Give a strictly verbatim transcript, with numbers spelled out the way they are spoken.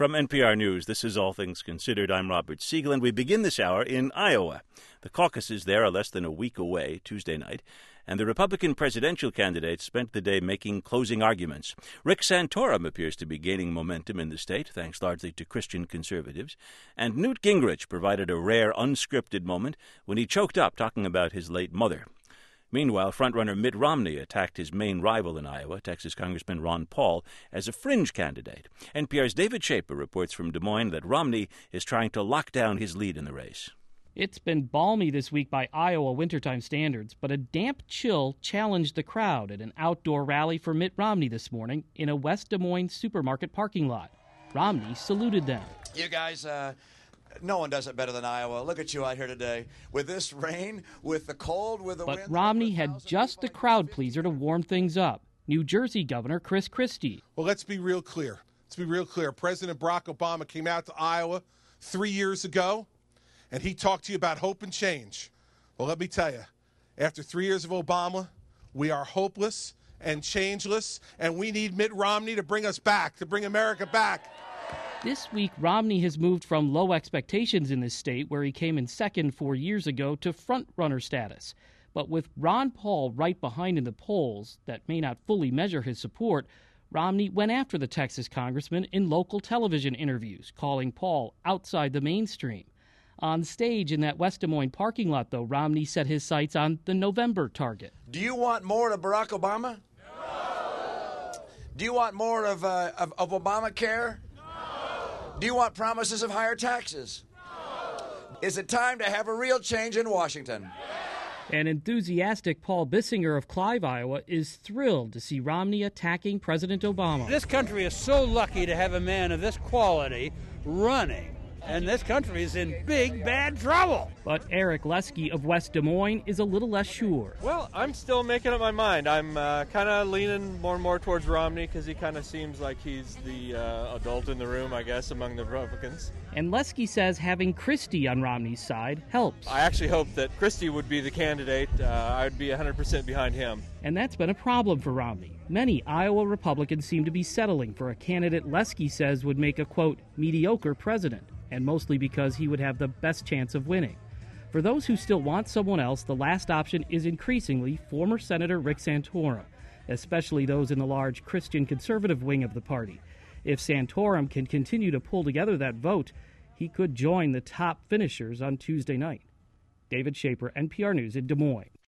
From N P R News, this is All Things Considered. I'm Robert Siegel, and we begin this hour in Iowa. The caucuses there are less than a week away, Tuesday night, and the Republican presidential candidates spent the day making closing arguments. Rick Santorum appears to be gaining momentum in the state, thanks largely to Christian conservatives, and Newt Gingrich provided a rare, unscripted moment when he choked up talking about his late mother. Meanwhile, frontrunner Mitt Romney attacked his main rival in Iowa, Texas Congressman Ron Paul, as a fringe candidate. N P R's David Schaper reports from Des Moines that Romney is trying to lock down his lead in the race. It's been balmy this week by Iowa wintertime standards, but a damp chill challenged the crowd at an outdoor rally for Mitt Romney this morning in a West Des Moines supermarket parking lot. Romney saluted them. You guys, uh... no one does it better than Iowa. Look at you out here today. With this rain, with the cold, with the but wind. But Romney had just the crowd pleaser to warm things up. New Jersey Governor Chris Christie. Well, let's be real clear. Let's be real clear. President Barack Obama came out to Iowa three years ago, and he talked to you about hope and change. Well, let me tell you, after three years of Obama, we are hopeless and changeless, and we need Mitt Romney to bring us back, to bring America back. This week, Romney has moved from low expectations in this state, where he came in second four years ago, to front-runner status. But with Ron Paul right behind in the polls that may not fully measure his support, Romney went after the Texas congressman in local television interviews, calling Paul outside the mainstream. On stage in that West Des Moines parking lot, though, Romney set his sights on the November target. Do you want more of Barack Obama? No. Do you want more of, uh, of, of Obamacare? Do you want promises of higher taxes? No. Is it time to have a real change in Washington? Yeah. An enthusiastic Paul Bissinger of Clive, Iowa, is thrilled to see Romney attacking President Obama. This country is so lucky to have a man of this quality running, and this country is in big, bad trouble. But Eric Lesky of West Des Moines is a little less sure. Well, I'm still making up my mind. I'm uh, kind of leaning more and more towards Romney because he kind of seems like he's the uh, adult in the room, I guess, among the Republicans. And Lesky says having Christie on Romney's side helps. I actually hope that Christie would be the candidate. Uh, I'd be one hundred percent behind him. And that's been a problem for Romney. Many Iowa Republicans seem to be settling for a candidate Lesky says would make a, quote, mediocre president, and mostly because he would have the best chance of winning. For those who still want someone else, the last option is increasingly former Senator Rick Santorum, especially those in the large Christian conservative wing of the party. If Santorum can continue to pull together that vote, he could join the top finishers on Tuesday night. David Schaper, N P R News in Des Moines.